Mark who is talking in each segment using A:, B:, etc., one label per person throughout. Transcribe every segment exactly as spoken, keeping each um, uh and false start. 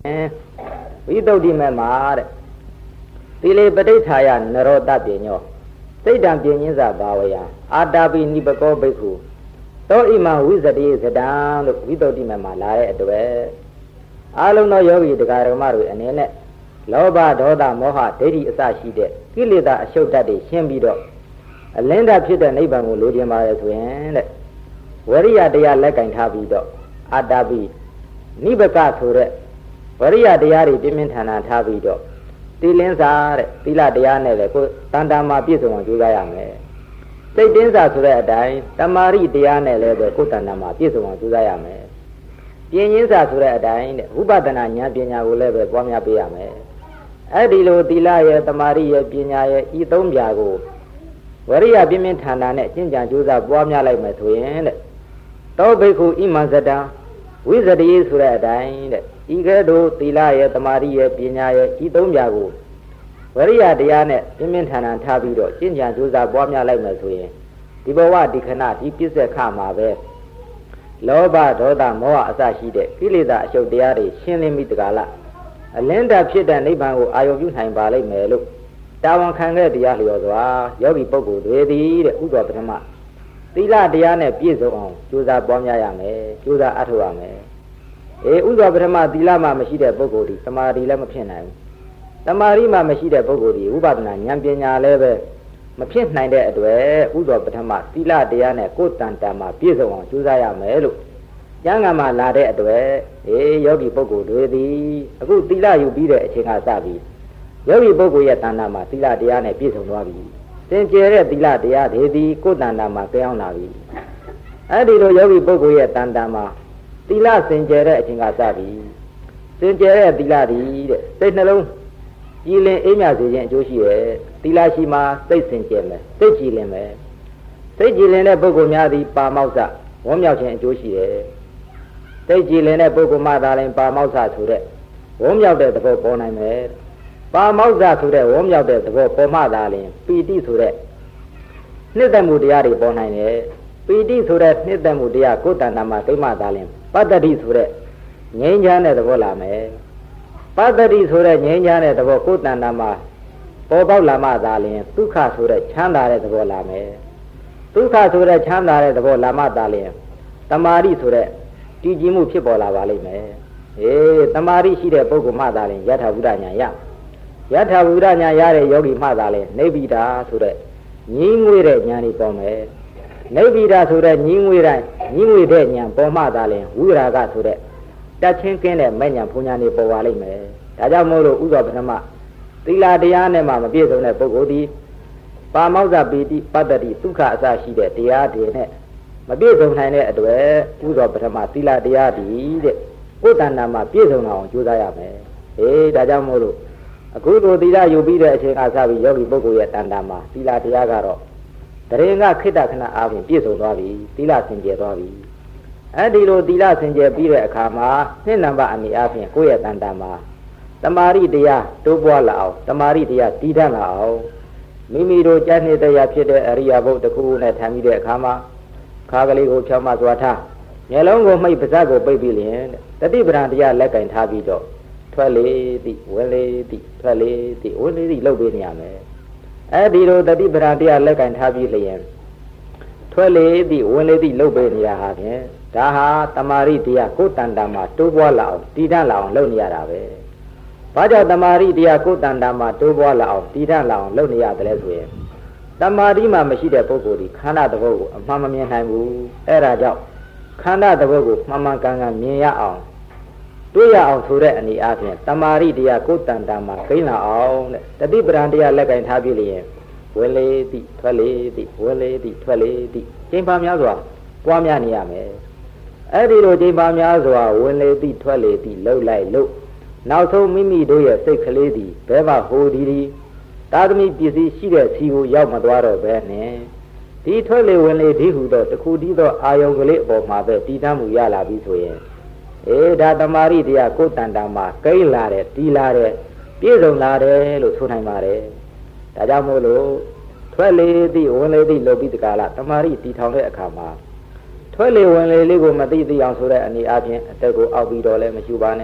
A: ဝိသုဒ္ဓိမေမှာတဲ့သီလေပဋိဌာယနရောတပညောစိတ်တံပြင်းရင်းစာဘာဝယအာတာပိနိပကောဘိက္ခုသောဣမဝိဇတိဇတံလို့ဝိသုဒ္ဓိမေမှာလာတဲ့အတွက်အလုံးသောယောဂီတရားဓမ္မတွေအနေနဲ့လောဘဒေါသမောဟဒိဋ္ဌိအစရှိတဲ့ကိလေသာအရှုပ်တတ်တွေရှင်းပြီးတော့အလင်းတဖြစ်တဲ့နိဗ္ဗာန်ကိုလိုချင်ပါရဲ့ဆိုရင်တဲ့ဝရိယတရားလက်ကင်ထားပြီးတော့အာတာပိနိဗ္ဗကဆိုတဲ့ဝရိယတရားတွေပြင်းပြင်းထန်ထန်ထားပြီးတော့သီလင်းစာတဲ့သီလတရားနဲ့လည်းကိုယ်တန်တာမှာပြည့်စုံအောင်ကြိုးစားရမယ်စိတ်တင်းစာဆိုတဲ့အတိုင်းတမာရိတရားနဲ့လည်းပဲကိုယ်တန်တာမှာပြည့်စုံအောင်ကြိုးစားရမယ်ပြင်းရင်းစာဆိုတဲ့အတိုင်းတဲ့ဝိပဿနာဉာဏ်ပညာကိုလည်းပဲပွားများပေးရမယ်အဲ့ဒီလိုသီလရဲ့တမာရိရဲ့ပညာရဲ့ဤသုံးပြာကိုဝရိယပြင်းပြင်းထန်ထန်နဲ့ကျင့်ကြံကြိုးစားပွားများလိုက်မယ်ဆိုရင်တဲ့တောဘိက္ခုဣမံဇတံဝိဇတိဆိုတဲ့အတိုင်းတဲ့ဤကဲ့သို့သီလရဲ့တမာရိရဲ့ပညာရဲ့ဤသုံးပြာကိုဝရိယတရားနဲ့ပြင်းပြင်းထန်ထန်ထားပြီးတော့ကျင့်ကြံကြိုးစားပွားများလိုက်မယ်ဆိုရင်ဒီဘဝဒီခဏဒီပြစ္ဆေခမှာပဲလောဘဒေါသမောဟအစရှိတဲ့ကိလေသာအရှုပ်တရားတွေရှင်းလင်းပြီးတကားလားအလင်းတဖြစ်တဲ့နိဗ္ဗာန်ကိုအာရုံပြုနိုင်ပါလိမ့်မယ်လို့တာဝန်ခံခဲ့တရားလျော်စွာယောဂီပုဂ္ဂိုလ်တွေသည်တဲ့ဥဒ္ဓပထမသီလတရားနဲ့ပြည့်စုံအောင်ကြိုးစားပွားများရမယ်ကြိုးစားအထောက်ရမယ်အေးဥဒ္ဓပထမသီလမှမရှိတဲ့ပုဂ္ဂိုလ်ဒီသမာဓိလည်းမဖြစ်နိုင်ဘူးသမာဓိမှမရှိတဲ့ပုဂ္ဂိုလ်ဒီဝိပဿနာဉာဏ်ပညာလည်းပဲမဖြစ်နိုင်တဲ့အတွက်ဥဒ္ဓပထမသီလတရားနဲ့ကိုယ်တန်တန်မှပြည့်စုံအောင်ကြိုးစားရမယ်လို့ကျမ်းဂန်မှာလာတဲ့အတွက်အေးယောဂီပုဂ္ဂိုလ်တွေသည်အခုသီလယူပြီးတဲ့အချိန်ကစပြီးယောဂီပုဂ္ဂိုလ်ရဲ့တဏ္ဍာမှာသီလတရားနဲ့ပြည့်စုံသွားပြီသင်ကျဲတဲ့သီလတရားတွေသည်ကိုယ်တဏ္ဍာမှာကြောင်းလာပြီအဲ့ဒီလိုယောဂီပုဂ္ဂိုလ်ရဲ့တဏ္ဍာမှာသီလစင်ကြယ်တဲ့အချိန်ကစပြီးစင်ကြယ်တဲ့သီလသည်တဲ့စိတ်နှလုံးကြည်လင်အေးမြစေခြင်းအကျိုးရှိတယ်သီလရှိမှစိတ်စင်ကြယ်မယ်စိတ်ကြည်လင်မယ်စိတ်ကြည်လင်တဲ့ပုဂ္ဂိုလ်များသည်ပါမောက္ခဝမ်းမြောက်ခြင်းအကျိုးရှိတယ်စိတ်ကြည်လင်တဲ့ပုဂ္ဂိုလ်မှသာလျှင်ပါမောက္ခဆိုတဲ့ဝမ်းမြောက်တဲ့သဘောပေါ်နိုင်မယ်ပါမောက္ခဆိုတဲ့ဝမ်းမြောက်တဲ့သဘောပေါ်မှသာလျှင်ပီတိဆိုတဲ့နှစ်သက်မှုတရားတွေပေါ်နိုင်တယ်ပီတိဆိုတဲ့နှစ်သက်မှုတရားကိုယ်တဏ္ဍာမှာသိမှသာလျှင်ပတ္တိဆိုတဲ့ငြိမ်းချမ်းတဲ့သဘောလာမယ်ပတ္တိဆိုတဲ့ငြိမ်းချမ်းတဲ့သဘောကိုယ်တဏ္ဍာမှာပေါ်ပေါက်လာမှသာလျှင်ဒုက္ခဆိုတဲ့ချမ်းသာတဲ့သဘောလာမယ်ဒုက္ခဆိုတဲ့ချမ်းသာတဲ့သဘောလာမှသာလျှင်တမာရိဆိုတဲ့တည်ကြည်မှုဖြစ်ပေါ်လာပါလိမ့်မယ်အေးတမာရိရှိတဲ့ပုဂ္ဂိုလ်မှသာလျှင်ယထာဘုဒ္ဓဉာဏ်ရယထာဘုဒ္ဓဉာဏ်ရတဲ့ယောဂီမှသာလျှင်နိဗ္ဗိဒာဆိုတဲ့ညီးငွေတဲ့ဉာဏ်တွေပေါ်မယ်နိဗ္ဗိဒာဆိုတဲ့ညီးငွေတဲ့ညီးငွေတဲ့ဉာဏ်ပေါ်မှသာလျှင်ဝိရာဂဆိုတဲ့တတ်ချင်းကင်းတဲ့မဲ့ဉာဏ်ဘုံဉာဏ်တွေပေါ်ပါလိမ့်မယ်ဒါကြောင့်မို့လို့ဥသောပထမသီလတရားနဲ့မှမပြည့်စုံတဲ့ပုဂ္ဂိုလ်ဒီပါမောက္ခပီတိပတ္တိဒုက္ခအစရှိတဲ့တရားတွေနဲ့မပြည့်စုံနိုင်တဲ့အတွက်ဥသောပထမသီလတရားဒီတဲ့ကိုယ်တဏ္ဍာမှာပြည့်စုံအောင်ကြိုးစားရမယ်အေးဒါကြောင့်မို့လို့အခုလိုသီလယူပြီးတဲ့အချိန်ကစပြီးယောဂီပုဂ္ဂိုလ်ရဲ့တဏ္ဍာမှာသီလတရားကတော့တရင်ကခိတ္တခဏအားဖြင့်ပြည့်စုံသွားပြီသီလစင်ကြယ်သွားပြီအဲ့ဒီလိုသီလစင်ကြယ်ပြီးတဲ့အခါမှာနှစ်နံပါတ်အနေအားဖြင့်ကိုယ့်ရဲ့တဏ္ဍာမှာတမာရိတရားတိုးပွားလာအောင်တမာရိတရားတည်တတ်လာအောင်မိမိတို့ကျမ်းနှစ်တရားဖြစ်တဲ့အရိယာဘုတ်တစ်ခုနဲ့ထမ်းပြီးတဲ့အခါမှာခါကလေးကိုဖြောင်းမစွာထားမျက်လုံးကိုမှိတ်ပါးစပ်ကိုပိတ်ပြီးလျင်တတိပဒံတရားလက်ကင်ထားပြီးတော့ထွက်လေသည်ဝင်လေသည်ထွက်လေသည်ဝင်လေသည်လှုပ်ပေးနေရမယ်အဲဒီလိုတတိပဒံတရားလက်ကင်ထားပြီးလျင်ထွက်လေသည်ဝင်လေသည်လှုပ်ပေးနေရဟာဖြင့်ဒါဟာတမာရိတရားကိုယ်တဏ္ဍာမှာတိုးပွားလာအောင်တည်တတ်လာအောင်လုပ်နေရတာပဲဘာကြောင့်တမာရိတရားကိုယ်တဏ္ဍာမှာတိုးပွားလာအောင်တည်တတ်လာအောင်လုပ်နေရတယ်လဲဆိုရင်တမာရိမှာမရှိတဲ့ပုဂ္ဂိုလ်ဒီခန္ဓာသဘောကိုအမှန်မမြင်နိုင်ဘူးအဲဒါကြောင့်ခန္ဓာသဘောကိုမှန်မှန်ကန်ကန်မြင်ရအောင်တွေ့ရအောင်ဆိုတဲ့အနေအားဖြင့်တမာရိတရားကိုယ်တဏ္ဍာမှာဂိမ်းလာအောင်တဲ့တတိပဒံတရားလက်ကင်ထားပြီးလျင်ဝင်လေသည်ထွက်လေသည်ဝင်လေသည်ထွက်လေသည်ကျင့်ပါများစွာပွားများနေရမယ်အဲ့ဒီလိုကျင့်ပါများစွာဝင်လေသည်ထွက်လေသည်လှုပ်လိုက်လို့နောက်ဆုံးမိမိတို့ရဲ့စိတ်ကလေးသည်ဘဲမှဟိုဒီဒီသာသမီပစ္စည်းရှိတဲ့စီကိုရောက်မသွားတော့ပဲနဲ့ဒီထွက်လေဝင်လေဒီဟုသောတခုတည်းသောအာယုံကလေးအပေါ်မှာပဲတည်တမ်းမှုရလာပြီဆိုရင်အေးဒါတမာရိတရားကိုယ်တဏ္ဍာမှာကိန်းလာတယ်တီးလာတယ်ပြည့်စုံလာတယ်လို့ဆိုနိုင်ပါတယ်ဒါကြောင့်မို့လို့ထွက်လေသည်ဝင်လေသည်လုပ်ပြီးတကားလားတမာရိတည်ထောင်တဲ့အခါမှာထွက်လေဝင်လေလေးကိုမသိသိအောင်ဆိုတဲ့အနေအချင်းအတက်ကိုအောက်ပြီးတော့လည်းမရှိပါနဲ့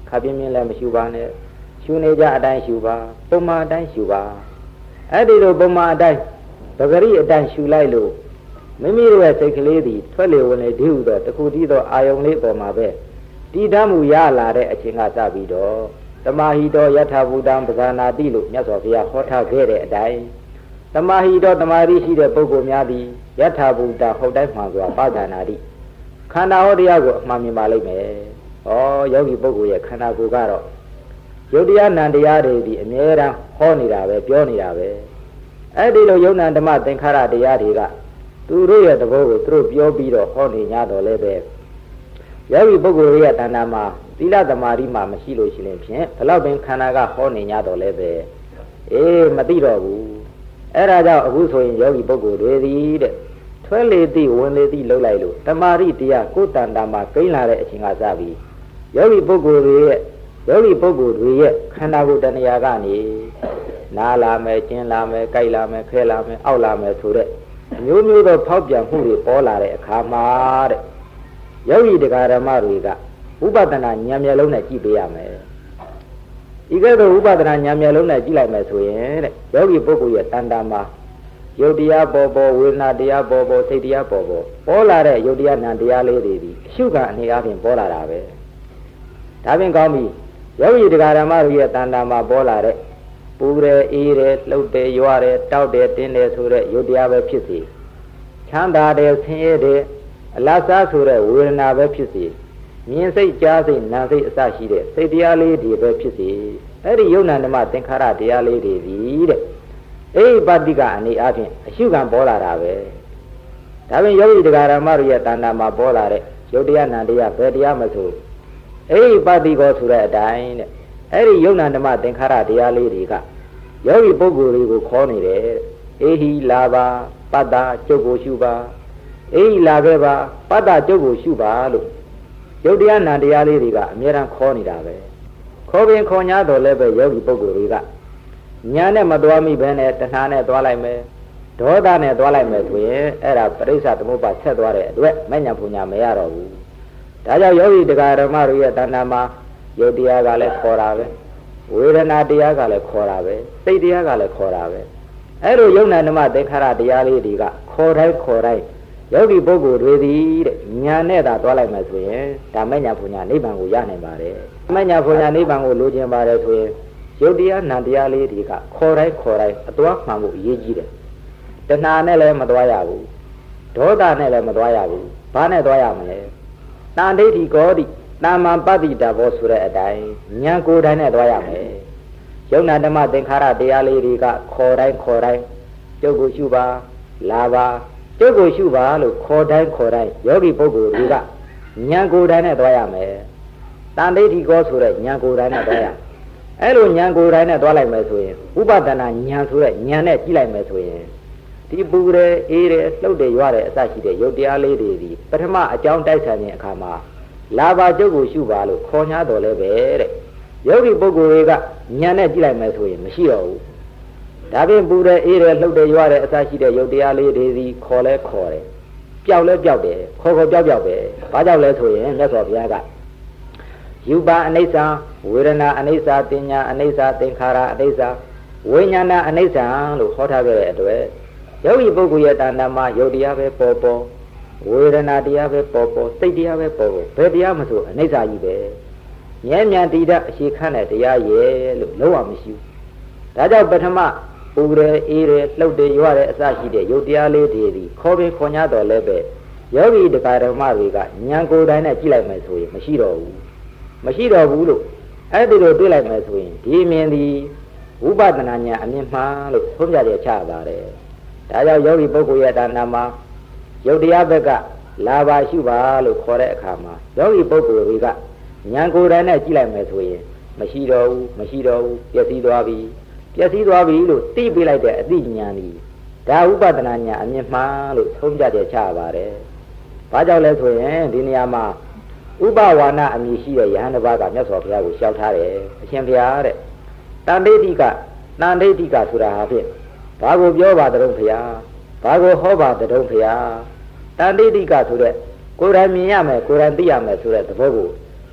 A: ခပ်ပြင်းပြင်းလည်းမရှုပါနဲ့ရှုနေကြအတိုင်းရှုပါပုံမှန်အတိုင်းရှုပါအဲ့ဒီလိုပုံမှန်အတိုင်းပဂရိအတိုင်းရှုလိုက်လို့မိမိတို့ရဲ့စိတ်ကလေးသည်ထွက်လေဝင်လေဒီဟုသောတခုတည်းသောအာယုံလေးပေါ်မှာပဲတည်တမ်းမှုရလာတဲ့အချိန်ကစပြီးတော့တမဟိတောယထာဘူတံပဇာနာတိလို့မြတ်စွာဘုရားဟောထားခဲ့တဲ့အတိုင်းတမဟိတောတမာရီရှိတဲ့ပုဂ္ဂိုလ်များသည်ယထာဘူတဟုတ်တိုင်းမှန်စွာပဇာနာတိခန္ဓာဟောတရားကိုအမှန်မြင်ပါလိမ့်မယ်။ဩယောဂီပုဂ္ဂိုလ်ရဲ့ခန္ဓာကိုယ်ကတော့ယုတ်တရားနံတရားတွေဒီအမြဲတမ်းဟောနေတာပဲပြောနေတာပဲအဲ့ဒီလိုယုံနာဓမ္မသင်္ခါရတရားတွေကသူတို့ရဲ့သဘောကိုသူတို့ပြောပြီးတော့ဟောနေကြတော့လည်းပဲယောဂီပုဂ္ဂိုလ်ရဲ့တဏ္ဍာမှာသီလသမာဓိမှာမရှိလို့ရှိရင်ဖြင့်ဘလောက်ပင်ခန္ဓာကဟောနေကြတော့လည်းပဲအေးမသိတော့ဘူးအဲ့ဒါကြောင့်အခုဆိုရင်ယောဂီပုဂ္ဂိုလ်တွေသည်တဲ့ထွဲလေသည်ဝင်လေသည်လှုပ်လိုက်လို့တမာရိတရားကိုယ်တဏ္ဍာမှာကိန်းလာတဲ့အချိန်ကစပြီးယောဂီပုဂ္ဂိုလ်တွေရဲ့ယောဂီပုဂ္ဂိုလ်တွေရဲ့ခန္ဓာကိုယ်တဏှာကနေနားလာမယ်ကျင်းလာမယ်ကြိုက်လာမယ်ခဲလာမယ်အောက်လာမယ်ဆိုတဲ့အမျိုးမျိုးသောဖောက်ပြန်မှုတွေပေါ်လာတဲ့အခါမှာတဲ့ယောဂီတရားဓမ္မတွေကဥပဒနာဉာဏ်မျက်လုံးနဲ့ကြည့်ပေးရမယ်ဒီကဲ့သို့ဥပဒနာဉာဏ်မျက်လုံးနဲ့ကြည့်လိုက်မယ်ဆိုရင်တဲ့ယောဂီပုဂ္ဂိုလ်ရဲ့တဏ္ဍာမှာယုတ်တရားပေါ်ပေါ်ဝေဒနာတရားပေါ်ပေါ်စိတ်တရားပေါ်ပေါ်ပေါ်လာတဲ့ယုတ်တရားနာတရားလေးတွေဒီအရှုခံအနေအချင်းပေါ်လာတာပဲဒါပြင်ကောင်းပြီယောဂီတရားဓမ္မတွေရဲ့တဏ္ဍာမှာပေါ်လာတဲ့ပူရဲအေးရဲလှုပ်တယ်ရွာတယ်တောက်တယ်တင်းတယ်ဆိုတဲ့ယုတ်တရားပဲဖြစ်စေချမ်းသာတယ်ဆင်းရဲတယ်အလတ်စားဆိုတဲ့ဝေဒနာပဲဖြစ်စေမြင်စိတ်ကြားစိတ်နာစိတ်အစရှိတဲ့စိတ်တရားလေးတွေပဲဖြစ်စေအဲ့ဒီယုံနာဓမ္မသင်္ခါရတရားလေးတွေဒီတဲ့အဲ့ဒီပါတိကအနေအချင်းအရှုခံပေါ်လာတာပဲဒါပြင်ယောဂီတရားဓမ္မတွေရဲ့တဏ္ဍာမှာပေါ်လာတဲ့ယုတ်တရားနာတရားဘယ်တရားမဆိုအဲ့ဒီပါတိကောဆိုတဲ့အတိုင်းတဲ့အဲ့ဒီယုံနာဓမ္မသင်္ခါရတရားလေးတွေကယောဂီပုဂ္ဂိုလ်တွေကိုခေါ်နေတယ်အေဟိလာပါပတ္တကျုပ်ကိုရှုပါအေဟိလာခဲ့ပါပတ္တကျုပ်ကိုရှုပါလို့ယုတ်တရားနာတရားလေးတွေကအမြဲတမ်းခေါ်နေတာပဲခေါ်ပင်ခေါ်냐တော့လည်းပဲယောဂီပုဂ္ဂိုလ်တွေကညာနဲ့မသွားမိဘဲနဲ့တဏှာနဲ့သွားလိုက်မယ်ဒေါသနဲ့သွားလိုက်မယ်ဆိုရင်အဲ့ဒါပရိစ္ဆသမုပ္ပါဆက်သွားတဲ့အတွက်မဉ္ဇဏ်ပူညာမရတော့ဘူးဒါကြောင့်ယောဂီတရားဓမ္မတွေရဲ့တဏ္ဍာမှာယုတ်တရားကလည်းခေါ်တာပဲဝေဒနာတရားကလည်းခေါ်တာပဲစိတ်တရားကလည်းခေါ်တာပဲအဲ့လိုယုံနာဓမ္မသင်္ခါရတရားလေးတွေကခေါ်တိုင်းခေါ်တိုင်းယောဂီပုဂ္ဂိုလ်တွေသည်တဲ့ညာနဲ့သာသွားလိုက်မယ်ဆိုရင်ဒါမဉ္ဇဏ်ပူညာနိဗ္ဗာန်ကိုရနိုင်ပါတယ်မဉ္ဇဏ်ပူညာနိဗ္ဗာန်ကိုလိုချင်ပါတယ်ဆိုရင်ယုတ်တရားနာတရားလေးတွေကခေါ်တိုင်းခေါ်တိုင်းအသွားမှန်ဖို့အရေးကြီးတယ်တဏှာနဲ့လည်းမသွားရဘူးဒေါသနဲ့လည်းမသွားရဘူးဘာနဲ့သွားရမလဲတန်ဒိဋ္ဌိကောတိတာမန်ပတ္တိတာဘောဆိုတဲ့အတိုင်းဉာဏ်ကိုယ်တိုင်းနဲ့သွားရမယ်ယုံနာဓမ္မသင်္ခါရတရားလေးတွေကခေါ်တိုင်းခေါ်တိုင်းကျုပ်ကိုရှုပါလာပါကျုပ်ကိုရှုပါလို့ခေါ်တိုင်းခေါ်တိုင်းယောဂီပုဂ္ဂိုလ်တွေကဉာဏ်ကိုယ်တိုင်းနဲ့သွားရမယ်တန်ဒိဋ္ဌိကောဆိုတဲ့ဉာဏ်ကိုယ်တိုင်းနဲ့သွားရအဲ့လိုဉာဏ်ကိုယ်တိုင်းနဲ့သွားလိုက်မယ်ဆိုရင်ဥပဒနာဉာဏ်ဆိုတဲ့ဉာဏ်နဲ့ကြည့်လိုက်မယ်ဆိုရင်ဒီပူရဲအေးရဲလှုပ်တယ်ရွတယ်အစရှိတဲ့ယုတ်တရားလေးတွေဒီပထမအကြောင်းတိုက်ဆိုင်တဲ့အခါမှာလာပါကျုပ်ကိုရှုပါလို့ခေါ်냐တော်လဲပဲတဲ့ယောဂီပုဂ္ဂိုလ်တွေကဉာဏ်နဲ့ကြည့်လိုက်မယ်ဆိုရင်မရှိတော့ဘူးဒါပြင်ပူရဲအေးရဲလှုပ်တယ်ရွတယ်အစရှိတဲ့ယုတ်တရားလေးတွေဒီခေါ်လဲခေါ်တယ်ပျောက်လဲပျောက်တယ်ခေါ်ခေါ်ပျောက်ပျောက်ပဲဘာကြောင့်လဲဆိုရင်မြတ်စွာဘုရားကယူပါအနိစ္စဝေဒနာအနိစ္စတင်ညာအနိစ္စသင်္ခါရအနိစ္စဝိညာဏအနိစ္စလို့ဟောထားခဲ့တဲ့အတွက်ယောဂီပုဂ္ဂိုလ်ရဲ့တဏ္ဍာမှာယုတ်တရားပဲပေါ်ပေါ်ဝေဒနာတရားပဲပေါ်ပေါ်စိတ်တရားပဲပေါ်ပေါ်ဘယ်တရားမဆိုအနိစ္စကြီးပဲဉာဏ်ဉာဏ်တည်တဲ့အရှိခန့်တဲ့တရားရဲ့လို့လုံးဝမရှိဘူးဒါကြောင့်ပထမပူရဲအေးရဲလှုပ်တယ်ရွရဲအစရှိတဲ့ယုတ်တရားလေးတွေဒီခေါ်ပင်ခေါ်냐တော်လည်းပဲယောဂီတရားဓမ္မတွေကဉာဏ်ကိုယ်တိုင်းနဲ့ကြည့်လိုက်မယ်ဆိုရင်မရှိတော့ဘူးမရှိတော့ဘူးလို့အဲ့ဒီလိုတွေ့လိုက်မယ်ဆိုရင်ဒီမြင်ဒီဝိပဿနာဉာဏ်အမြင်မှန်လို့သုံးပြရချပါတယ်ဒါကြောင့်ယောဂီပုဂ္ဂိုလ်ရဲ့ဒါနာမှာယုတ်တရားဘက်ကလာပါရှုပါလို့ခေါ်တဲ့အခါမှာယောဂီပုဂ္ဂိုလ်တွေကဉာဏ်ကိုယ်တိုင်နဲ့ကြည့်လိုက်မယ်ဆိုရင်မရှိတော့ဘူးမရှိတော့ဘူးပျက်စီးသွားပြီပျက်စီးသွားပြီလို့သိပေးလိုက်တဲ့အသိဉာဏ်ဒီဒါဥပဒနာဉာဏ်အမြင်မှန်လို့သုံးပြရချပါတယ်ဘာကြောင့်လဲဆိုရင်ဒီနေရာမှာဥပဝါဏအမည်ရှိတဲ့ယဟန်တစ်ပါးကမြတ်စွာဘုရားကိုလျှောက်ထားတယ်အရှင်ဘုရားတဲ့တန်ဒိဋ္ဌိကတန်ဒိဋ္ဌိကဆိုတာဟာဖြင့်ဘာကိုပြောပါတုံးဘုရားဘာကိုဟောပါတုံးဘုရားတန်ဒိဋ္ဌိကဆိုတဲ့ကိုယ်တိုင်မြင်ရမယ်ကိုယ်တိုင်သိရမယ်ဆိုတဲ့သဘောကို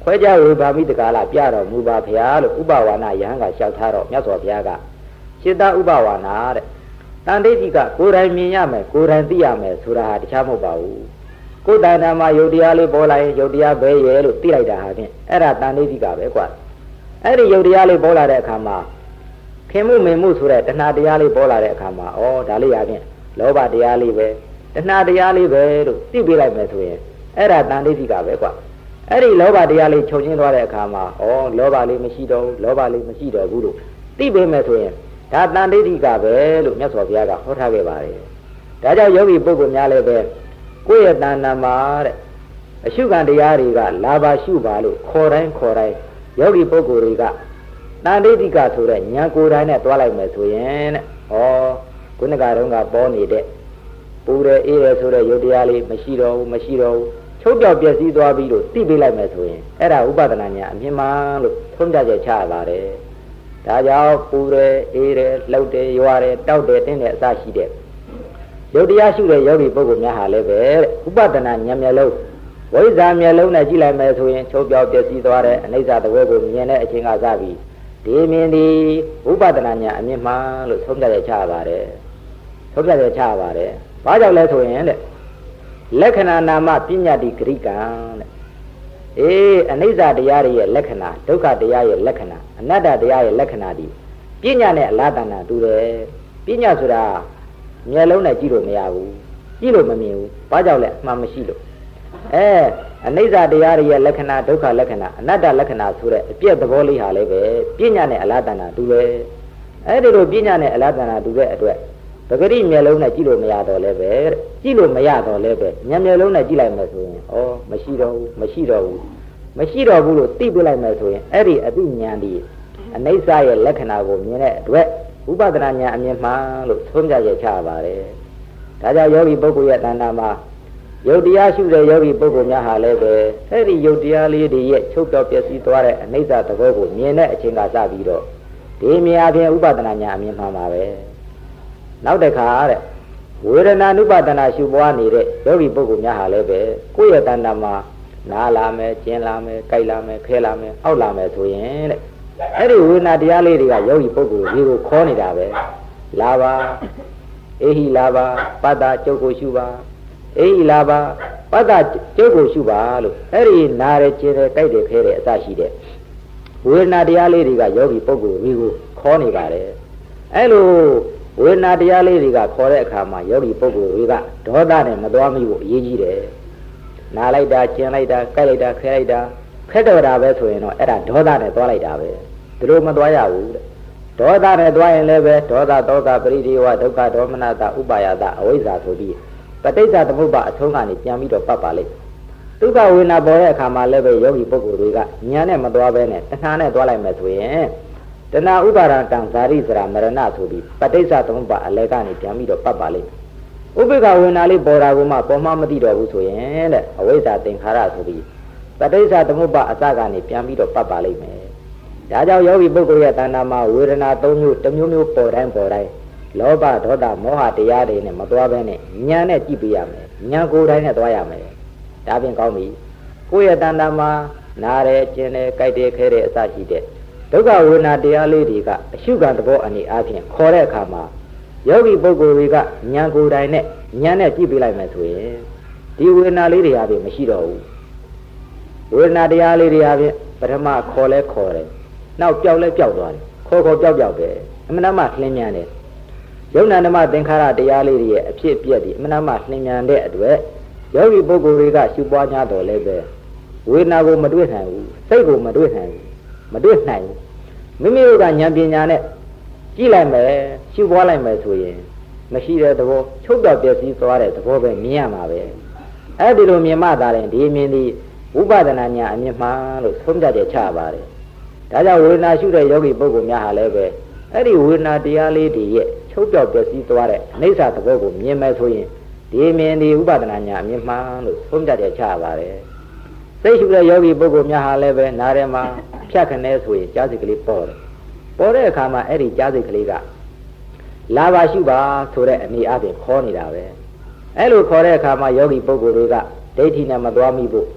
A: ခွဲကြဝေဘာမိတကာလပြတော်မူပါဗျာလို့ဥပဝါနာယဟန်ကလျှောက်ထားတော့မြတ်စွာဘုရားကစိတ္တဥပဝါနာတဲ့တန်တိတိကကိုယ်တိုင်မြင်ရမယ်ကိုယ်တိုင်သိရမယ်ဆိုတာဟာတခြားမဟုတ်ပါဘူးကိုယ်တဏ္ဍာမှာယုတ်တရားလေးပေါ်လာရင်ယုတ်တရားပဲရဲ့လို့သိလိုက်တာဟာဖြင့်အဲ့ဒါတန်တိတိကပဲကွာအဲ့ဒီယုတ်တရားလေးပေါ်လာတဲ့အခါမှာခင်မှုမင်မှုဆိုတဲ့တဏှာတရားလေးပေါ်လာတဲ့အခါမှာဩဒါလေးဟာဖြင့်လောဘတရားလေးပဲတဏှာတရားလေးပဲလို့သိပေးလိုက်မယ်ဆိုရင်အဲ့ဒါတန်တိတိကပဲကွာအဲ့ဒီလောဘတရားလေးချုပ်ချင်းသွားတဲ့အခါမှာဩလောဘလေးမရှိတော့ဘူးလောဘလေးမရှိတော့ဘူးလို့သိပေးမယ်ဆိုရင်ဒါတန်တိတိကပဲလို့မြတ်စွာဘုရားကဟောထားခဲ့ပါတယ်ဒါကြောင့်ယောဂီပုဂ္ဂိုလ်များလည်းပဲကိုယ့်ရဲ့တဏ္ဍာမှာတဲ့အရှုခံတရားတွေကလာပါရှုပါလို့ခေါ်တိုင်းခေါ်တိုင်းယောဂီပုဂ္ဂိုလ်တွေကတန်တိတိကဆိုတဲ့ဉာဏ်ကိုယ်တိုင်းနဲ့တွားလိုက်မယ်ဆိုရင်တဲ့ဩခုနကတုန်းကပေါ်နေတဲ့ပူတယ်အေးတယ်ဆိုတဲ့ယုတ်တရားလေးမရှိတော့ဘူးမရှိတော့ဘူးချုပ်ပြောက်ပျက်စီးသွားပြီလို့သိပေးလိုက်မယ်ဆိုရင်အဲ့ဒါဥပဒနာညာအမြင်မှန်လို့သုံးကြချက်ချရပါတယ်ဒါကြောင့်ပူတယ်အေးတယ်လှုပ်တယ်ရွာတယ်တောက်တယ်တင်းတယ်အစရှိတဲ့ယုတ်တရားရှုတဲ့ယောဂီပုဂ္ဂိုလ်များဟာလည်းပဲဥပဒနာညာမျက်လုံးဝိဇ္ဇာမျက်လုံးနဲ့ကြည့်လိုက်မယ်ဆိုရင်ချုပ်ပြောက်ပျက်စီးသွားတဲ့အနိစ္စသဘောကိုမြင်တဲ့အချိန်ကစပြီးဒီမြင်ဒီဥပဒနာညာအမြင်မှန်လို့သုံးကြချက်ချရပါတယ်သုံးကြချက်ချရပါတယ်ဘာကြောင့်လဲဆိုရင်တဲ့လက္ခဏာနာမပညာတိဂရိကံတဲ့အေးအနိစ္စတရားရဲ့လက္ခဏာဒုက္ခတရားရဲ့လက္ခဏာအနတ္တတရားရဲ့လက္ခဏာဒီပညာနဲ့အလားတဏ္ဍတူတယ်ပညာဆိုတာမျက်လုံးနဲ့ကြည့်လို့မရဘူးကြည့်လို့မမြင်ဘူးဘာကြောင့်လဲအမှန်မရှိလို့အဲအနိစ္စတရားရဲ့လက္ခဏာဒုက္ခလက္ခဏာအနတ္တလက္ခဏာဆိုတဲ့အပြည့်သဘောလေးဟာလည်းပဲပညာနဲ့အလားတဏ္ဍတူတယ်အဲဒီလိုပညာနဲ့အလားတဏ္ဍတူတဲ့အတွက်ပဂရိမျက်လုံးနဲ့ကြည့်လို့မရတော့လဲပဲကြည့်လို့မရတော့လဲပဲဉာဏ်မျက်လုံးနဲ့ကြည့်လိုက်မယ်ဆိုရင်ဩမရှိတော့ဘူးမရှိတော့ဘူးမရှိတော့ဘူးလို့သိပြလိုက်မယ်ဆိုရင်အဲ့ဒီအသိဉာဏ်ဒီအနိစ္စရဲ့လက္ခဏာကိုမြင်တဲ့အတွက်ဥပဒနာဉာဏ်အမြင်မှန်လို့သုံးကြရချပါတယ်ဒါကြောင့်ယောဂီပုဂ္ဂိုလ်ရဲ့တဏ္ဍာမှာယုတ်တရားရှုတဲ့ယောဂီပုဂ္ဂိုလ်များဟာလည်းပဲအဲ့ဒီယုတ်တရားလေးတွေရဲ့ချုပ်တော်ပျက်စီးသွားတဲ့အနိစ္စသဘောကိုမြင်တဲ့အချိန်ကစပြီးတော့ဒီမြင်အပြင်ဥပဒနာဉာဏ်အမြင်မှန်ပါပဲနောက်တစ်ခါတဲ့ဝေဒနာနုပါဒနာရှုပွားနေတဲ့ယောဂီပုဂ္ဂိုလ်များဟာလည်းပဲကိုယ့်ရဲ့တဏ္ဍာမှာနားလာမယ်ကျင်လာမယ်ကြိုက်လာမယ်ခဲလာမယ်အောက်လာမယ်ဆိုရင်တဲ့အဲ့ဒီဝေဒနာတရားလေးတွေကယောဂီပုဂ္ဂိုလ်တွေကိုခေါ်နေတာပဲလာပါအေဟိလာပါပတ္တကျုပ်ကိုရှုပါအေဟိလာပါပတ္တကျုပ်ကိုရှုပါလို့အဲ့ဒီနားရကျင်တယ်ကြိုက်တယ်ခဲတယ်အစရှိတဲ့ဝေဒနာတရားလေးတွေကယောဂီပုဂ္ဂိုလ်တွေကိုခေါ်နေပါတယ်အဲ့လိုဝေဒနာတရားလေးတွေကခေါ်တဲ့အခါမှာယောဂီပုဂ္ဂိုလ်တွေကဒေါသနဲ့မသွားမိဖို့အရေးကြီးတယ်။နားလိုက်တာကျင်လိုက်တာကြိုက်လိုက်တာခဲလိုက်တာခက်တော်တာပဲဆိုရင်တော့အဲ့ဒါဒေါသနဲ့သွားလိုက်တာပဲ။ဒီလိုမသွားရဘူးတဲ့။ဒေါသနဲ့သွားရင်လည်းပဲဒေါသဒေါသပရိဒီဝဒုက္ခဒေါမနတာဥပါယတာအဝိဇ္ဇာဆိုပြီးပဋိစ္စသမုပ္ပါအဆုံးကနေပြန်ပြီးတော့ပတ်ပါလိမ့်။ဒုက္ခဝေဒနာပေါ်တဲ့အခါမှာလည်းပဲယောဂီပုဂ္ဂိုလ်တွေကဉာဏ်နဲ့မသွားဘဲနဲ့တဏှာနဲ့သွားလိုက်မယ်ဆိုရင်တဏှာဥပါဒံတံဇာတိစရာမရဏဆိုပြီးပဋိစ္စသမုပ္ပါအလဲကနေပြန်ပြီးတော့ပတ်ပါလိမ့်ဥပိ္ပခဝေဒနာလေးပေါ်တာကမှပေါ်မှမသိတော့ဘူးဆိုရင်တဲ့အဝိဇ္ဇာသင်္ခါရဆိုပြီးပဋိစ္စသမုပ္ပါအစကနေပြန်ပြီးတော့ပတ်ပါလိမ့်မယ်ဒါကြောင့်ယောဂီပုဂ္ဂိုလ်ရဲ့တဏ္ဍာမှာဝေဒနာ၃မျိုးတစ်မျိုးမျိုးပေါ်တိုင်းပေါ်တိုင်းလောဘဒေါသမောဟတရားတွေနဲ့မသွားဘဲနဲ့ဉာဏ်နဲ့ကြည့်ပြရမယ်ဉာဏ်ကိုယ်တိုင်းနဲ့သွားရမယ်ဒါပြင်ကောင်းပြီကိုယ့်ရဲ့တဏ္ဍာမှာနားတယ်ကျင်တယ်ကြိုက်တယ်ခဲတယ်အစရှိတဲ့ဒုက္ခဝေဒနာတရားလေးတွေကအရှုခံသဘောအနေအားဖြင့်ခေါ်တဲ့အခါမှာယောဂီပုဂ္ဂိုလ်တွေကဉာဏ်ကိုယ်တိုင်နဲ့ဉာဏ်နဲ့ကြည့်ပြလိုက်မယ်ဆိုရင်ဒီဝေဒနာလေးတွေအပြင်မရှိတော့ဘူးဝေဒနာတရားလေးတွေအပြင်ပထမခေါ်လဲခေါ်တယ်နောက်ပျောက်လဲပျောက်သွားတယ်ခေါ်ခေါ်ပျောက်ပျောက်တယ်အမှန်တမ်းလှင်းမြန်တယ်ယုံနာဓမ္မသင်္ခါရတရားလေးတွေရဲ့အဖြစ်အပျက်ဒီအမှန်တမ်းလှင်းမြန်တဲ့အတွက်ယောဂီပုဂ္ဂိုလ်တွေကရှုပွားကြတော်လဲပဲဝေဒနာကိုမတွေ့နိုင်ဘူးစိတ်ကိုမတွေ့နိုင်ဘူးမတွေ့နိုင်ဘူးမိမိတို့ကဉာဏ်ပညာနဲ့ကြည့်လိုက်မယ်ရှုပွားလိုက်မယ်ဆိုရင်မရှိတဲ့သဘောချုပ်ပြောက်ပျက်စီးသွားတဲ့သဘောပဲမြင်ရမှာပဲအဲ့ဒီလိုမြင်မှသာရင်ဒီမြင်ဒီဝိပဿနာဉာဏ်အမြင်မှန်လို့သုံးကြတယ်ချပါတယ်ဒါကြောင့်ဝေဒနာရှုတဲ့ယောဂီပုဂ္ဂိုလ်များဟာလည်းပဲအဲ့ဒီဝေဒနာတရားလေးတွေရဲ့ချုပ်ပြောက်ပျက်စီးသွားတဲ့အိဋ္ဌသဘောကိုမြင်မယ်ဆိုရင်ဒီမြင်ဒီဝိပဿနာဉာဏ်အမြင်မှန်လို့သုံးကြတယ်ချပါတယ်စိတ်ရှုတဲ့ယောဂီပုဂ္ဂိုလ်များဟာလည်းပဲနားထဲမှာဖြတ်ခနဲဆိုရင်ကြားစိတ်ကလေးပေါ်တယ်ပေါ်တဲ့အခါမှာအဲ့ဒီကြားစိတ်ကလေးကလာပါရှုပါဆိုတဲ့အနေအချင်းခေါ်နေတာပဲအဲ့လိုခေါ်တဲ့အခါမှာယောဂီပုဂ္ဂိုလ်တွေကဒိဋ္ဌိနဲ့မသွားမိဖို့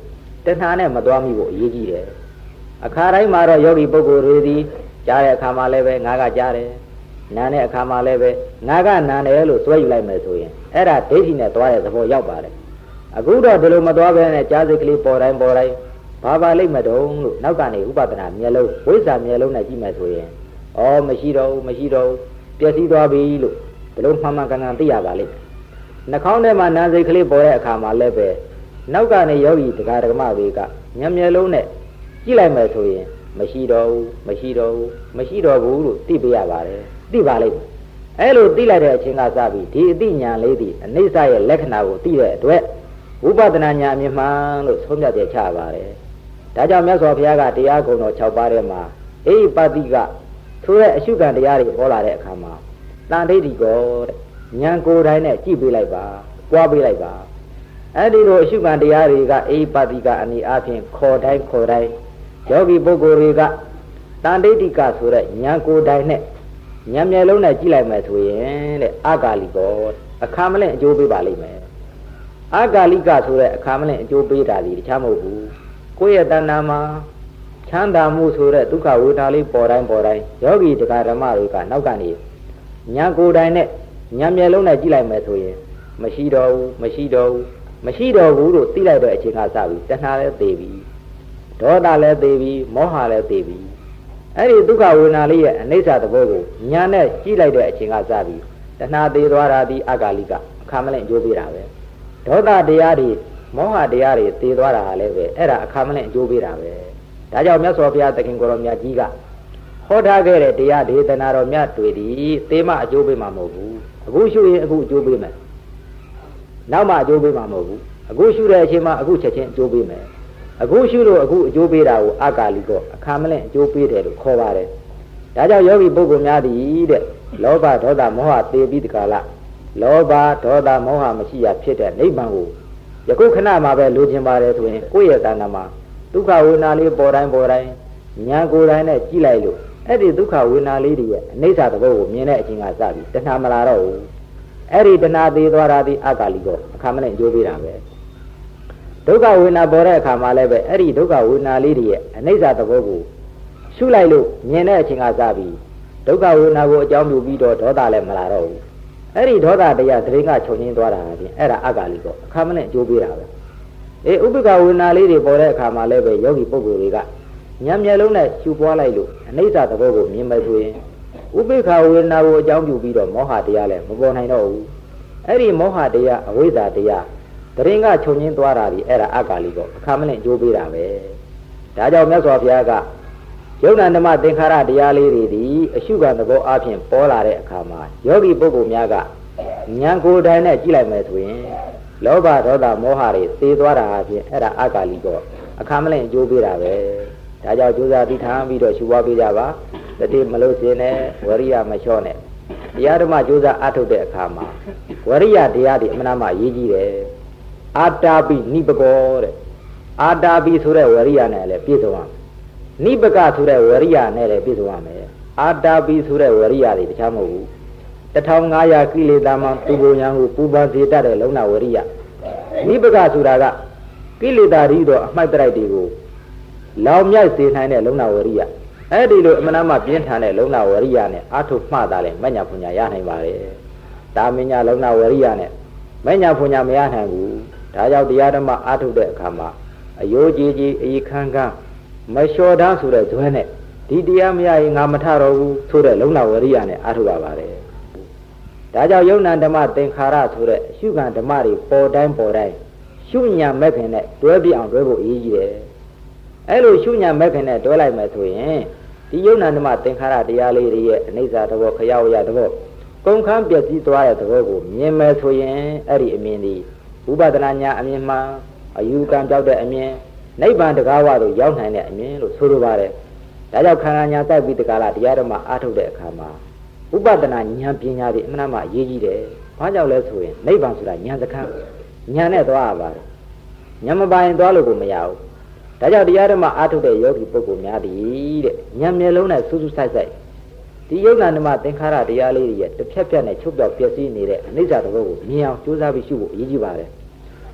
A: တဏှာနဲ့မသွားမိဖို့အရေးကြီးတယ်အခါတိုင်းမှာတော့ယောဂီပုဂ္ဂိုလ်တွေသည်ကြားတဲ့အခါမှာလည်းပဲငါကကြားတယ်နားတဲ့အခါမှာလည်းပဲငါကနားတယ်လို့စွဲယူလိုက်မယ်ဆိုရင်အဲ့ဒါဒိဋ္ဌိနဲ့သွားတဲ့သဘောရောက်ပါတယ်အခုတော့ဒီလိုမသွားဘဲနဲ့ကြားစိတ်ကလေးပေါ်တိုင်းပေါ်တိုင်းဘာပါလိမ့်မတုံးလို့နောက်ကနေဥပဒနာမျက်လုံးဝိဇ္ဇာမျက်လုံးနဲ့ကြည့်မယ်ဆိုရင်ဩမရှိတော့ဘူးမရှိတော့ဘူးပျက်စီးသွားပြီလို့ဒီလိုမှန်မှန်ကန်ကန်သိရပါလိမ့်နှာခေါင်းထဲမှာနာစိတ်ကလေးပေါ်တဲ့အခါမှာလည်းပဲနောက်ကနေယောဂီတရားဓမ္မတွေကညံမျက်လုံးနဲ့ကြည့်လိုက်မယ်ဆိုရင်မရှိတော့ဘူးမရှိတော့ဘူးမရှိတော့ဘူးလို့သိပြရပါတယ်သိပါလိမ့်မယ်အဲ့လိုသိလိုက်တဲ့အချိန်ကစပြီးဒီအသိဉာဏ်လေးဒီအနိစ္စရဲ့လက္ခဏာကိုသိတဲ့အတွက်ဝိပဿနာဉာဏ်အမြင်မှန်လို့ဆုံးဖြတ်ချက်ချပါတယ်ဒါကြောင့်မြတ်စွာဘုရားကတရားကုံတော်၆ပါးထဲမှာအိပတိကဆိုတဲ့အရှုခံတရားတွေပေါ်လာတဲ့အခါမှာတန်ဋိဋ္ဌိကောတဲ့ဉာဏ်ကိုယ်တိုင်နဲ့ကြည့်ပေးလိုက်ပါကြွားပေးလိုက်ပါအဲ့ဒီလိုအရှုခံတရားတွေကအိပတိကအနိအားဖြင့်ခေါ်တိုင်းခေါ်တိုင်းယောဂီပုဂ္ဂိုလ်တွေကတန်ဋိဋ္ဌိကဆိုတဲ့ဉာဏ်ကိုယ်တိုင်နဲ့ဉာဏ်မျက်လုံးနဲ့ကြည့်လိုက်မယ်ဆိုရင်တဲ့အဂါလိကောအခါမလင့်အကျိုးပေးပါလိမ့်မယ်အဂါလိကဆိုတဲ့အခါမလင့်အကျိုးပေးတာဒီတခြားမဟုတ်ဘူးကိုယ့်ရဲ့တဏ္ဍာမှာချမ်းသာမှုဆိုတဲ့ဒုက္ခဝေဒနာလေးပေါ်တိုင်းပေါ်တိုင်းယောဂီတရားဓမ္မတွေကနောက်ကနေဉာဏ်ကိုယ်တိုင်နဲ့ဉာဏ်မျက်လုံးနဲ့ကြည့်လိုက်မယ်ဆိုရင်မရှိတော့ဘူးမရှိတော့ဘူးမရှိတော့ဘူးလို့သိလိုက်တဲ့အချိန်ကစပြီးတဏှာလည်းသိပြီဒေါသလည်းသိပြီမောဟလည်းသိပြီအဲ့ဒီဒုက္ခဝေဒနာလေးရဲ့အနိစ္စသဘောကိုဉာဏ်နဲ့ကြည့်လိုက်တဲ့အချိန်ကစပြီးတဏှာသေးသွားတာဒီအဂါလိကအခါမလင့်အကျိုးပေးတာပဲဒေါသတရားတွေမောဟတရားတွေသေသွားတာဟာလည်းပဲအဲ့ဒါအခါမလင့်အကျိုးပေးတာပဲဒါကြောင့်မြတ်စွာဘုရားသခင်ကိုယ်တော်မြတ်ကြီးကဟောထားခဲ့တဲ့တရားဒေသနာတော်မြတ်တွေဒီသေမအကျိုးပေးမှာမဟုတ်ဘူးအခုရှုရင်အခုအကျိုးပေးမယ်နောက်မှအကျိုးပေးမှာမဟုတ်ဘူးအခုရှုတဲ့အချိန်မှာအခုချက်ချင်းအကျိုးပေးမယ်အခုရှုလို့အခုအကျိုးပေးတာကိုအကာလိကောအခါမလင့်အကျိုးပေးတယ်လို့ခေါ်ပါတယ်ဒါကြောင့်ယောဂီပုဂ္ဂိုလ်များသည်တဲ့လောဘဒေါသမောဟသေပြီးတကလားလောဘဒေါသမောဟမရှိရဖြစ်တဲ့နိဗ္ဗာန်ကိုယခုခဏမှာပဲလိုချင်ပါတယ်ဆိုရင်ကိုယ့်ရဲ့တဏ္ဍာမှာဒုက္ခဝေဒနာလေးပေါ်တိုင်းပေါ်တိုင်းဉာဏ်ကိုယ်တိုင်နဲ့ကြည့်လိုက်လို့အဲ့ဒီဒုက္ခဝေဒနာလေးတွေရဲ့အနိစ္စသဘောကိုမြင်တဲ့အချိန်ကစပြီးတဏှာမလာတော့ဘူးအဲ့ဒီတဏှာသေးသွားတာဒီအကာလိကောအခါမလင့်အကျိုးပေးတာပဲဒုက္ခဝေဒနာပေါ်တဲ့အခါမှာလည်းပဲအဲ့ဒီဒုက္ခဝေဒနာလေးတွေရဲ့အနိစ္စသဘောကိုရှုလိုက်လို့မြင်တဲ့အချိန်ကစပြီးဒုက္ခဝေဒနာကိုအကြောင်းပြုပြီးတော့ဒေါသလည်းမလာတော့ဘူးအဲ့ဒီဒေါသတရားသတိကချုပ်ငင်းသွားတာဖြင့်အဲ့ဒါအကာလိကောအခါမလင့်အကျိုးပေးတာပဲအေးဥပ္ပကဝေဒနာလေးတွေပေါ်တဲ့အခါမှာလည်းပဲယောဂီပုဂ္ဂိုလ်တွေကဉာဏ်မျက်လုံးနဲ့ရှုပွားလိုက်လို့အနိစ္စသဘောကိုမြင်မယ်ဆိုရင်ဥပ္ပကဝေဒနာကိုအကြောင်းပြုပြီးတော့မောဟတရားလည်းမပေါ်နိုင်တော့ဘူးအဲ့ဒီမောဟတရားအဝိဇ္ဇာတရားတရင်ကချုပ်ငင်းသွားတာဒီအဲ့ဒါအကာလိကောအခါမလင့်အကျိုးပေးတာပဲဒါကြောင့်မြတ်စွာဘုရားကယုံနာဓမ္မသင်္ခါရတရားလေးတွေဒီအရှုခံသဘောအပြင်ပေါ်လာတဲ့အခါမှာယောဂီပုဂ္ဂိုလ်များကဉာဏ်ကိုယ်တိုင်နဲ့ကြည့်လိုက်မယ်ဆိုရင်လောဘဒေါသမောဟတွေသေသွားတာအပြင်အဲ့ဒါအကာလိကောအခါမလင့်အကျိုးပေးတာပဲဒါကြောင့်ကြိုးစားပြီးထားပြီးတော့ရှုပွားပေးကြပါတတိမလို့စင်းနဲ့ဝရိယမလျှော့နဲ့တရားဓမ္မကြိုးစားအထုတ်တဲ့အခါမှာဝရိယတရားတွေအမှန်မှရေးကြီးတယ်အာတာပိနိပကောတဲ့အာတာပိဆိုတဲ့ဝရိယနဲ့လည်းပြည့်စုံရမယ်နိပကဆိုတဲ့ဝရိယနဲ့လည်းပြည့်စုံရမယ်အာတာပိဆိုတဲ့ဝရိယတွေတခြားမဟုတ်ဘူးတထောင်ငါးရာကိလေသာမှသူပုံညာကိုပူပန်စေတတ်တဲ့လုံနာဝရိယနိပကဆိုတာကကိလေသာတွေတော့အမှိုက်တရိုက်တွေကိုလောင်မြိုက်စေနိုင်တဲ့လုံနာဝရိယအဲ့ဒီလိုအမှန်မှပြင်းထန်တဲ့လုံနာဝရိယနဲ့အာထုမှတာလဲမညာဖွညာရနိုင်ပါတယ်ဒါမညာလုံနာဝရိယနဲ့မညာဖွညာမရနိုင်ဘူးဒါကြောင့်တရားဓမ္မအာထုတဲ့အခါမှာအယိုးကြီးကြီးအေခန်းခန်းမလျှော်တန်းဆိုတဲ့ဇွဲနဲ့ဒီတရားမရရင်ငါမထတော့ဘူးဆိုတဲ့လုံနာဝရိယနဲ့အာထုရပါတယ်ဒါကြောင့်ယုံနာဓမ္မသင်္ခါရဆိုတဲ့အရှုခံဓမ္မတွေပေါ်တိုင်းပေါ်တိုင်းရှုညာမဲ့ခင်နဲ့တွဲပြအောင်တွဲဖို့အရေးကြီးတယ်အဲ့လိုရှုညာမဲ့ခင်နဲ့တွဲလိုက်မယ်ဆိုရင်ဒီယုံနာဓမ္မသင်္ခါရတရားလေးတွေရဲ့အနိစ္စသဘောခရောက်ရသဘောကုန်ခန်းပျက်စီးသွားတဲ့သဘောကိုမြင်မယ်ဆိုရင်အဲ့ဒီအမြင်ဒီဝိပဿနာညာအမြင်မှအယူကံကြောက်တဲ့အမြင်နိဗ္ဗာန်တကားဝသို့ရောက်နိုင်တဲ့အမြင်လို့ဆိုလိုပါတယ်ဒါကြောင့်ခန္ဓာညာစိုက်ပြီးတကားလားတရားဓမ္မအားထုတ်တဲ့အခါမှာဥပဒနာဉာဏ်ပညာတွေအမှန်မှအရေးကြီးတယ်။ဘာကြောင့်လဲဆိုရင်နိဗ္ဗာန်ဆိုတာဉာဏ်စခန်းဉာဏ်နဲ့သွားရပါတယ်။ဉာဏ်မပိုင်သွားလို့ကိုမရဘူး။ဒါကြောင့်တရားဓမ္မအားထုတ်တဲ့ယောဂီပုဂ္ဂိုလ်များသည်တဲ့ဉာဏ်မျက်လုံးနဲ့စူးစူးဆိုင်ဆိုင်ဒီယုံနာဓမ္မသင်္ခါရတရားလေးတွေရဲ့တစ်ဖြတ်ဖြတ်နဲ့ချုပ်ပြောက်ပျက်စီးနေတဲ့အနိစ္စသဘောကိုမြင်အောင်ကြိုးစားပြီးရှုဖို့အရေးကြီးပါတယ်။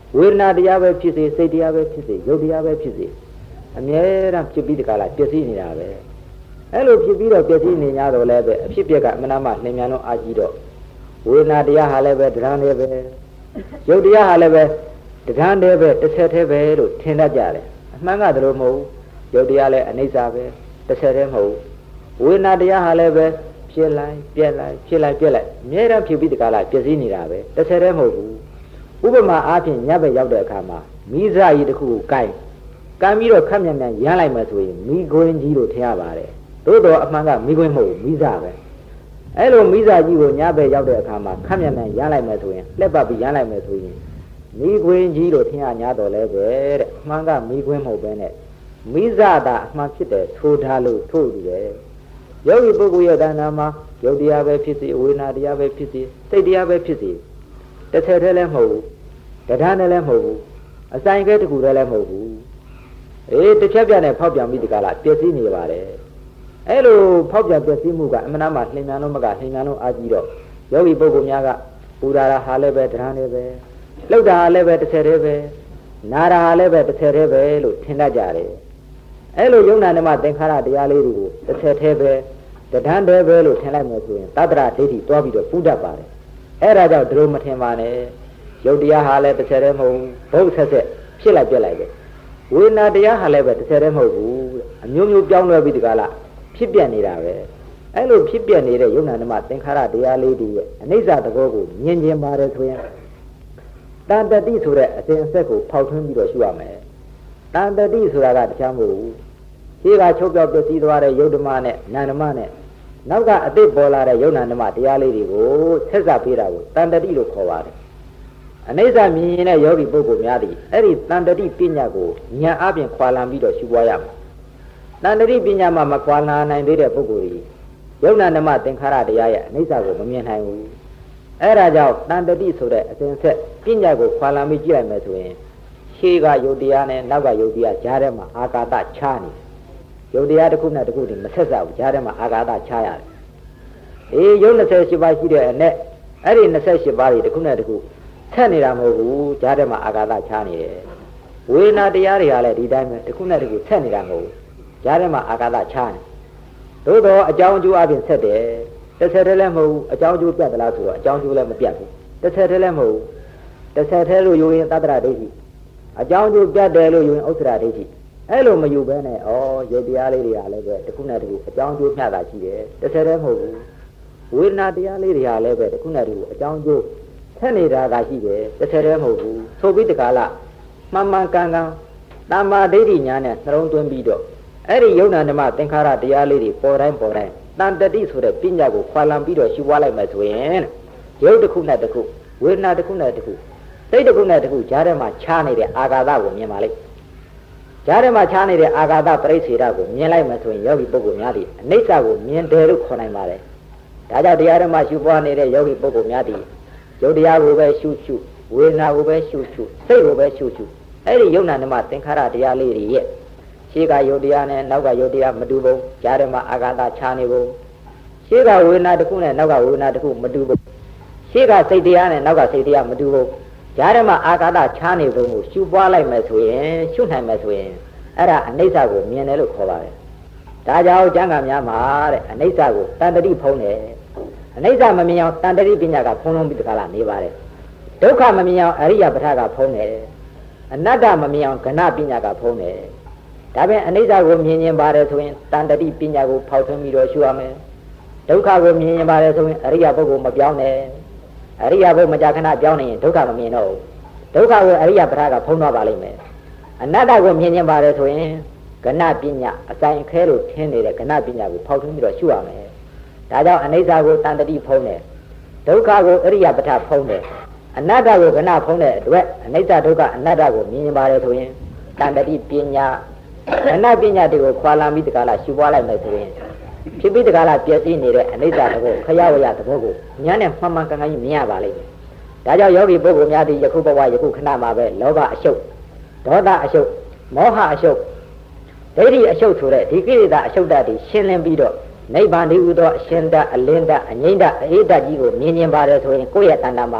A: ဝေဒနာတရားပဲဖြစ်စေစိတ်တရားပဲဖြစ်စေရုပ်တရားပဲဖြစ်စေအမြဲတမ်းဖြစ်ပြီးတကလားပျက်စီးနေတာပဲအဲ့လိုဖြစ်ပြီးတော့ပျက်စီးနေကြတော့လည်းပဲအဖြစ်ပြက်ကအမနာမနှင်မြန်လုံးအာကြီးတော့ဝေဒနာတရားဟာလည်းပဲတရားနဲ့ပဲရုပ်တရားဟာလည်းပဲတရားနဲ့ပဲတစ်ဆက်တည်းပဲလို့ထင်တတ်ကြတယ်အမှန်ကတလို့မဟုတ်ရုပ်တရားလည်းအနိစ္စပဲတစ်ဆက်တည်းမဟုတ်ဝေဒနာတရားဟာလည်းပဲဖြစ်လိုက်ပြက်လိုက်ဖြစ်လိုက်ပြက်လိုက်အမြဲတမ်းဖြစ်ပြီးတကလားပျက်စီးနေတာပဲတစ်ဆက်တည်းမဟုတ်ဘူးဥပမာအားဖြင့်ညဘက်ရောက်တဲ့အခါမှာမိစကြီးတစ်ခုကိုကိုင်ကမ်းပြီးတော့ခက်မြန်မြန်ရမ်းလိုက်မှဆိုရင်မိခွင်းကြီးလို့ထင်ရပါတယ်သို့တော်အမှန်ကမိခွင်းမဟုတ်မိစပဲအဲ့လိုမိစကြီးကိုညဘက်ရောက်တဲ့အခါမှာခက်မြန်မြန်ရမ်းလိုက်မှဆိုရင်လက်ပတ်ပြီးရမ်းလိုက်မှဆိုရင်မိခွင်းကြီးလို့ထင်ရ냐တော့လဲပဲတဲ့အမှန်ကမိခွင်းမဟုတ်ပဲနဲ့မိစတာအမှန်ဖြစ်တယ်ထိုးထားလို့ထို့တူတယ်ယောဂီပုဂ္ဂိုလ်ရဲ့တဏ္ဍာမှာယုတ်တရားပဲဖြစ်စေဝေဒနာတရားပဲဖြစ်စေစိတ်တရားပဲဖြစ်စေတစ်ဆက်တည်းလည်းမဟုတ်ဘူးတရားနဲ့လည်းမဟုတ်ဘူးအဆိုင်ကဲတခုတည်းလည်းမဟုတ်ဘူးအေးတစ်ချက်ပြနဲ့ဖောက်ပြန်ပြီးဒီကလာပျက်စီးနေပါတယ်အဲ့လိုဖောက်ပြန်ပျက်စီးမှုကအမှန်တမ်းမှလှင်မြန်လုံးမကလှင်မြန်လုံးအားကြီးတော့ယောဂီပုဂ္ဂိုလ်များကပူရာဟာလည်းပဲတရားနဲ့ပဲလှုပ်တာဟာလည်းပဲတစ်ဆက်တည်းပဲနာတာဟာလည်းပဲတစ်ဆက်တည်းပဲလို့ထင်တတ်ကြတယ်အဲ့လိုယုံနာဓမ္မသင်္ခါရတရားလေးတွေကိုတစ်ဆက်တည်းပဲတရားတည်းပဲလို့ထင်လိုက်မှဆိုရင်သတ္တရဒိဋ္ဌိတွားပြီးတော့ပူတတ်ပါတယ်အဲ့ဒါကြောင့်ဒီလိုမထင်ပါနဲ့ရုပ်တရားဟာလည်းတစ်ဆက်တည်းမဟုတ်ဘုတ်ဆက်ဆက်ဖြစ်လိုက်ပြက်လိုက်ပဲဝေဒနာတရားဟာလည်းပဲတစ်ဆက်တည်းမဟုတ်ဘူးအမျိုးမျိုးပြောင်းလဲပြီးဒီကလာဖြစ်ပြနေတာပဲအဲ့လိုဖြစ်ပြနေတဲ့ယုံနာဓမ္မသင်္ခါရတရားလေးတွေရဲ့အနိစ္စသဘောကိုမြင်ကျင်ပါတယ်ဆိုရင်တန်တတိဆိုတဲ့အစဉ်အဆက်ကိုဖောက်ထွင်းပြီးတော့ရှုရမယ်တန်တတိဆိုတာကတရားမဟုတ်ဘူးဒီကချုပ်ပြောက်ပျက်စီးသွားတဲ့ယုတ်ဓမ္မနဲ့နာဓမ္မနဲ့နောက်ကအတိတ်ပေါ်လာတဲ့ယုံနာဓမ္မတရားလေးတွေကိုဆက်စပ်ပေးတာကိုတန်တတိလို့ခေါ်ပါတယ်အနိစ္စမြင်ရင်လည်းယောဂီပုဂ္ဂိုလ်များသည်အဲ့ဒီတန်တတိပညာကိုဉာဏ်အပြင်ခွာလံပြီးတော့ရှုပွားရမယ်တန်တတိပညာမှာမခွာလံနိုင်သေးတဲ့ပုဂ္ဂိုလ်ကြီးယုံနာဓမ္မသင်္ခါရတရားရဲ့အနိစ္စကိုမမြင်နိုင်ဘူးအဲ့ဒါကြောင့်တန်တတိဆိုတဲ့အစဉ်ဆက်ပညာကိုခွာလံပြီးကြည့်လိုက်မယ်ဆိုရင်ရှေးကယုတ်တရားနဲ့နောက်ကယုတ်တရားကြားထဲမှာအာကာသချားနေယုတ်တရားတစ်ခုနဲ့တစ်ခုတည်းမဆက်စပ်ဘူးကြားထဲမှာအာကာသချားရတယ်အေးယုတ်၂၈ပါးရှိတဲ့အနဲ့အဲ့ဒီ၂၈ပါးတွေတစ်ခုနဲ့တစ်ခုဆက်နေတာမဟုတ်ဘူးကြားထဲမှာအာကာသချားနေတယ်ဝေဒနာတရားတွေကလည်းဒီတိုင်းပဲတစ်ခုနဲ့တစ်ခုဆက်နေတာမဟုတ်ဘူးကြားထဲမှာအာကာသချားနေသို့တော့အကြောင်းအကျိုးအပြင်ဆက်တယ်တစ်ဆက်တည်းလည်းမဟုတ်ဘူးအကြောင်းအကျိုးပြတ်သလားဆိုတော့အကြောင်းအကျိုးလည်းမပြတ်ဘူးတစ်ဆက်တည်းလည်းမဟုတ်ဘူးတစ်ဆက်တည်းလို့ယူရင်သတ္တရဒိဋ္ဌိအကြောင်းအကျိုးပြတ်တယ်လို့ယူရင်ဥစ္စာဒိဋ္ဌိအဲ့လိုမယူဘဲနဲ့ဩရုပ်တရားလေးတွေကလည်းပဲတစ်ခုနဲ့တစ်ခုအကြောင်းအကျိုးမျှတာရှိတယ်တစ်ဆက်တည်းမဟုတ်ဘူးဝေဒနာတရားလေးတွေကလည်းပဲတစ်ခုနဲ့တစ်ခုအကြောင်းအကျိုးဆက်နေတာကရှိတယ်တစ်ဆက်တည်းမဟုတ်ဘူးဆိုပြီးတကားလားမှန်မှန်ကန်ကန်တမ္မာဒိဋ္ဌိညာနဲ့နှလုံးသွင်းပြီးတော့အဲ့ဒီယုံနာဓမ္မသင်္ခါရတရားလေးတွေပေါ်တိုင်းပေါ်တိုင်းတန်တတိဆိုတဲ့ပညာကိုခွာလံပြီးတော့ရှုပွားလိုက်မှဆိုရင်ရုပ်တစ်ခုနဲ့တစ်ခုဝေဒနာတစ်ခုနဲ့တစ်ခုစိတ်တစ်ခုနဲ့တစ်ခုကြားထဲမှာခြားနေတဲ့အာဃာတကိုမြင်ပါလိမ့်ကြားထဲမှာခြားနေတဲ့အာဃာတပရိစ္ဆေဒကိုမြင်လိုက်မှဆိုရင်ယောဂီပုဂ္ဂိုလ်များသည်အနိစ္စကိုမြင်တယ်လို့ခေါ်နိုင်ပါတယ်ဒါကြောင့်တရားဓမ္မရှုပွားနေတဲ့ယောဂီပုဂ္ဂိုလ်များသည်ယုတ်တရားကိုပဲရှုရှုဝေဒနာကိုပဲရှုရှုစိတ်ကိုပဲရှုရှုအဲ့ဒီယုံနာဓမ္မသင်္ခါရတရားလေးတွေရဲ့ရှေးကယုတ်တရားနဲ့နောက်ကယုတ်တရားမတူဘူးကြားထဲမှာအာဃာတခြားနေဘူးရှေးကဝေဒနာတစ်ခုနဲ့နောက်ကဝေဒနာတစ်ခုမတူဘူးရှေးကစိတ်တရားနဲ့နောက်ကစိတ်တရားမတူဘူးကြားထဲမှာအာဃာတခြားနေပုံကိုရှုပွားလိုက်မယ်ဆိုရင်ရှုနိုင်မယ်ဆိုရင်အဲ့ဒါအနိစ္စကိုမြင်တယ်လို့ခေါ်ပါတယ်ဒါကြောင့်ကျမ်းဂန်များမှာတဲ့အနိစ္စကိုတန်တတိဖုံးတယ်အနိစ္စမမြင်အောင်တန်တတိပညာကဖုံးလုံးပြီးတကလားနေပါတယ်ဒုက္ခမမြင်အောင်အရိယပဋ္ဌာကဖုံးတယ်အနတ္တမမြင်အောင်ကဏပညာကဖုံးတယ်ဒါပြန်အနိစ္စကိုမြင်ရင်ပါတယ်ဆိုရင်တန်တတိပညာကိုဖောက်ထွင်းပြီးတော့ရှုရမယ်ဒုက္ခကိုမြင်ရင်ပါတယ်ဆိုရင်အရိယပုဂ္ဂိုလ်မပြောင်းနဲ့အရိယဘုမကြာခဏပြောင်းနေရင်ဒုက္ခမမြင်တော့ဘူးဒုက္ခကိုအရိယပဋ္ဌာကဖုံးသွားပါလိမ့်မယ်အနတ္တကိုမြင်ရင်ပါတယ်ဆိုရင်ကဏပညာအဆိုင်အခဲလို့ထင်နေတဲ့ကဏပညာကိုဖောက်ထွင်းပြီးတော့ရှုရမယ်ဒါကြောင့်အနိစ္စကိုတန်တတိဖုံးတယ်ဒုက္ခကိုအရိယပဋ္ဌာဖုံးတယ်အနတ္တကိုကဏဖုံးတဲ့အတွက်အနိစ္စဒုက္ခအနတ္တကိုမြင်ရင်ပါတယ်ဆိုရင်တန်တတိပညာကဏပညာတွေကိုခွာလာပြီးတကလားရှုပွားလိုက်မယ်ဆိုရင်ဖြစ်ပြီးတကလားပြည့်စည်နေတဲ့အနိစ္စတဘောခရဝရတဘောကိုဉာဏ်နဲ့မှန်မှန်ကန်ကန်ကြီးမြင်ရပါလိမ့်မယ်ဒါကြောင့်ယောဂီပုဂ္ဂိုလ်များသည်ယခုဘဝယခုခဏမှာပဲလောဘအရှုပ်ဒေါသအရှုပ်မောဟအရှုပ်ဒိဋ္ဌိအရှုပ်ဆိုတဲ့ဒီကိလေသာအရှုပ်ဓာတ်တွေရှင်းလင်းပြီးတော့နိဗ္ဗာန်ဒီဥသောအရှင်ဓာတ်အလင်းဓာတ်အငြိမ့်ဓာတ်အေးဓာတ်ကြီးကိုမြင်မြင်ပါတယ်ဆိုရင်ကိုယ့်ရဲ့တဏ္ဍာမှာယ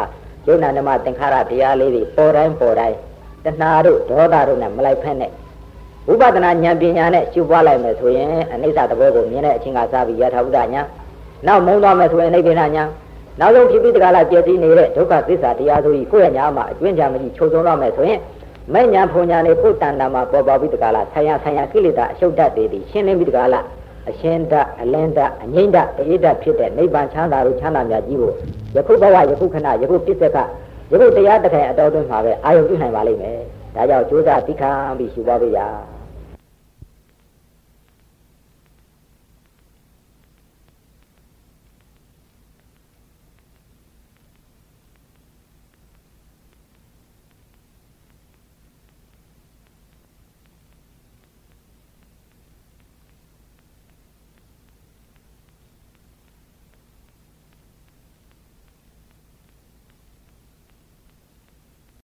A: ယုံနာဓမ္မသင်္ခါရတရားလေးတွေပေါ်တိုင်းပေါ်တိုင်းတဏှာတို့ဒေါသတို့နဲ့မလိုက်ဖက်နဲ့ဝိပဿနာဉာဏ်ပညာနဲ့ရှုပွားလိုက်မယ်ဆိုရင်အနိစ္စသဘောကိုမြင်တဲ့အချင်းကစားပြီးယထာဘုဒ္ဓဉာဏ်နောက်မုံသွားမယ်ဆိုရင်အိဗေဒဉာဏ်နောက်ဆုံးဖြစ်ပြီးတကလားပြည့်စည်နေတဲ့ဒုက္ခသစ္စာတရားဆိုကြီးကိုယ့်ရဲ့ညာမှာအကျွင့်ကြမကြီးချုပ်ဆုံးတော့မယ်ဆိုရင်မဲ့ညာဖုန်ညာနေကိုယ်တဏ္ဍာမှာပေါ်ပေါ်ပြီးတကလားဆရာဆရာကိလေသာအရှုတ်တတ်တွေဒီရှင်းလင်းပြီးတကလားအရှင်းတတ်အလင်းတတ်အငိမ့်တတ်အေးတတ်ဖြစ်တဲ့နိဗ္ဗာန်ချမ်းသာလို့ချမ်းသာမြတ်ကြီးကိုယခုဘဝယခုခဏယခုပြစ္ဆကယခုတရားတစ်ခိုင်အတော်တွင်မှာပဲအာယုပြုနိုင်ပါလိမ့်မယ်ဒါကြောင့်ကြိုးစားသိခံပြီးရှုပါပေးရ